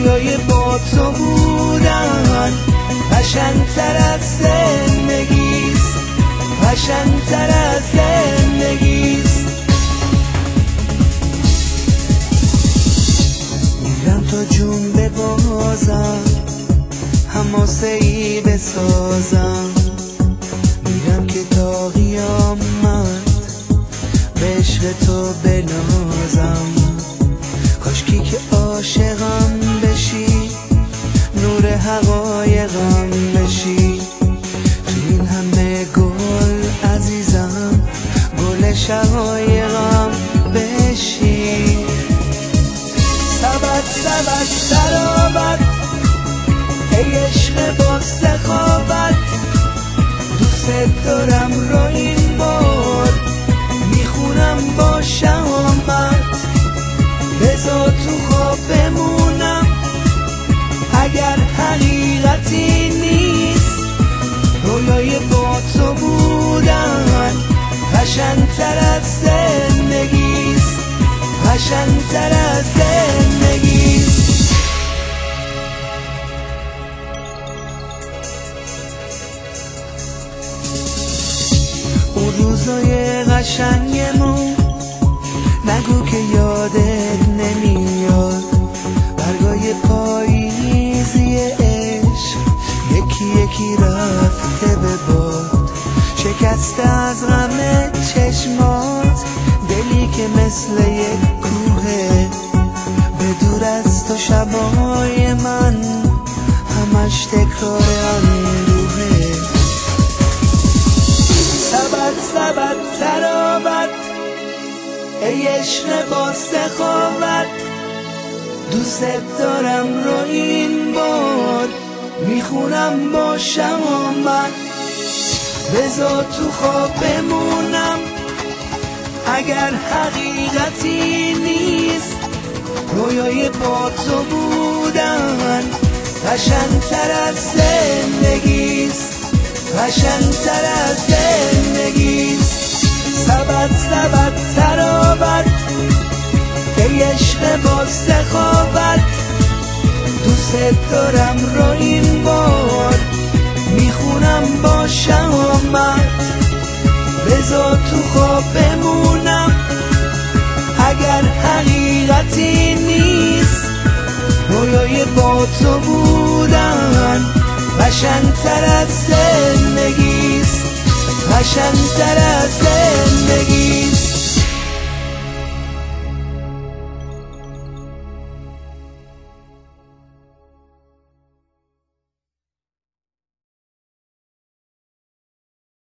رویای با تو بودن قشنگ‌تر از زندگیست، قشنگ‌تر از زندگیست. میرم تا جون ببازم، حماسه‌ای بسازم، میرم که تا قیامت به عشق تو بنازم. کاشکی که عاشقم بشی، نور حقایقم بشی، تو این همه گل عزیزم گل شقایقم بشی. سبد سبد سرابد ای عشق با سخاوت، دوست دارم رو این بار میخونم با شهامت. بذار تو خواب بمونم اگر حقیقتی نیست، رویای با تو بودن قشنگ‌تر از زندگیست، قشنگ‌تر از زندگیست. اون روزای قشنگمون نگو که یادت نمیاد، برگای پاییزی عشق یکی یکی رفته به باد. شکسته از غم چشمات دلی که مثل یک کوهه، به دور از تو شبای من همش تکرار اندوهه. سبد سبد ترابد ای عشق با سخاوت، دوست دارم رو این بار میخونم با شهامت. بذار تو خواب بمونم اگر حقیقتی نیست، رویای با تو بودن قشنگ‌تر از زندگیست، قشنگ‌تر از زندگیست. سبد سبد ترابد ای عشق با سخاوت، دوست دارم رو این بار میخونم با شهامت. بذار تو خواب بمونم اگر حقیقتی نیست، رویای با تو بودن قشنگ‌تر از زندگیست، قشنگ‌تر از زندگی.